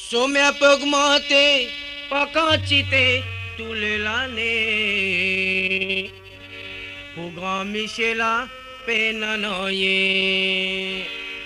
Sommet a peu augmenté, pas quantité, tous les l'année. Pour grand Michel a peine à noyer.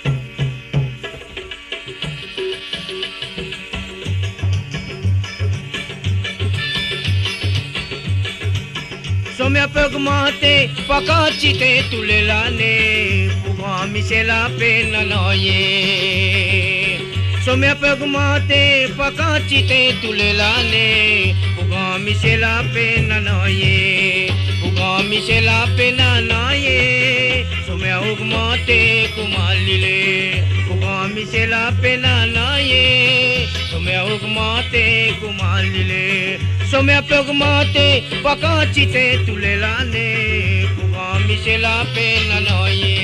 Sommet a peu augmenté, pas quantité, tous les l'année. Pour grand Michel a peine à noyer. Sommet a peu augmenté, pas quantité, tous les l'année. Pour grand Michel a peine à noyer. Pour grand Michel a peine à noyer. Sommet a augmenté, comment l'île. Pour grand Michel a peine à noyer. Sommet a augmenté, comment l'île. Sommet a peu augmenté, pas quantité, tous les l'année. Pour grand Michel a peine à noyer.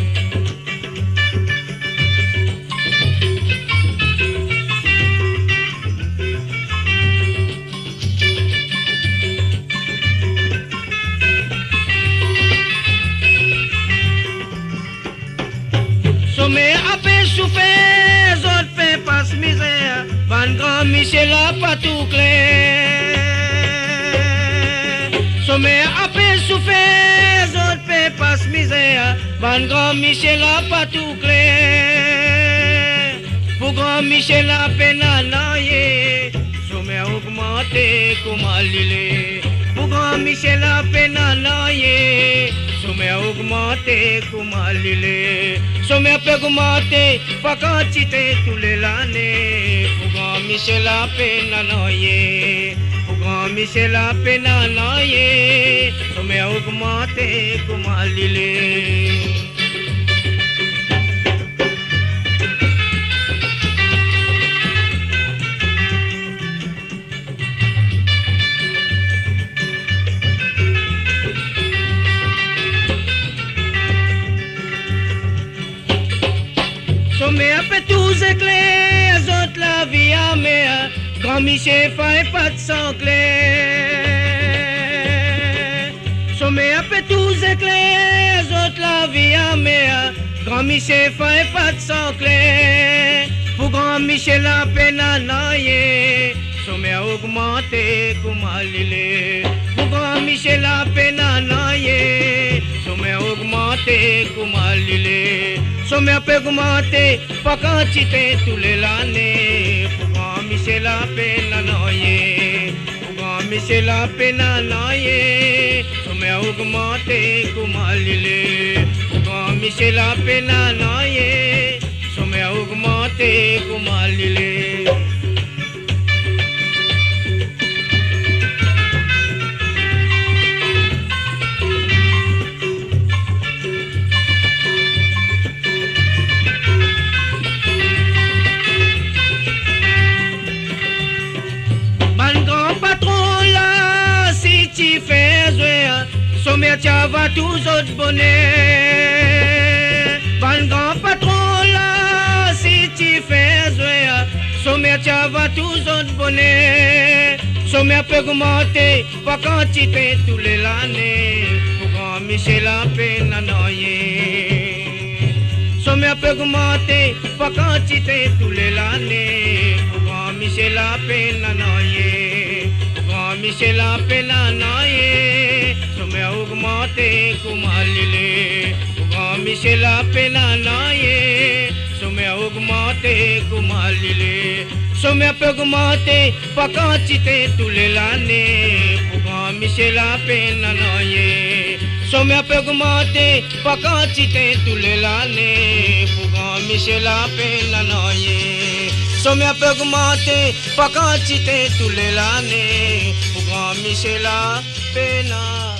Sommet a peine souffert, autres fait passe misère. Van grand Michel a pas tout clair. Sommet a peine souffert, autres fait passe misère. Van grand Michel a pas tout clair. Pour grand Michel a peine à noyer. Sommet a augmenté, comment l'île. Pour grand Michel a peine à noyer. Sommet a augmenté, comment l'île. Sommet a peu augmenté, pas quantité, tous les l'année. Pour grand Michel a peine à noyer. Pour grand Michel a peine à noyer. Sommet a augmenté, comment l'île. Sommet a fait tous éclairs, les autres la vie à mer. Grand Michel fait pas de sang clair. Sommet a fait tous éclairs, les autres la vie à mer. Grand Michel fait pas de sang clair. Pour grand Michel a peine à noyer. Sommet a augmenté, comment l'île. Pour grand Michel a peine à noyer. Sommet a augmenté, comment l'île. Sommet a peu augmenté, pas quantité, tous les l'année. Pour grand Michel a peine à noyer. Pour grand Michel a peine à noyer. Sommet a augmenté, comment l'île. Pour grand Michel a peine à noyer. Sommet a augmenté, comment l'île. Sommet a va tous autres bonnets. Van grand patron là, si tu fais zoya. Sommet a va tous autres bonnets. Sommet a peu augmenté, pas quantité, tous les l'année. Pour grand Michel a peine à noyer. Sommet a peu augmenté, pas quantité, tous les l'année. Pour grand Michel a peine à noyer. Pour grand Michel a peine à noyer. Sommet a augmenté, comment l'île. Pour grand Michel a peine à noyer. Sommet a augmenté, comment l'île. Sommet a peu augmenté, pas quantité, tous les l'année. Pour grand Michel a peine à noyer. Sommet a peu augmenté, pas quantité, tous les l'année. Pour grand Michel a peine à noyer. Sommet a peu augmenté, pas quantité, tous les l'année. Pour grand Michel a peine à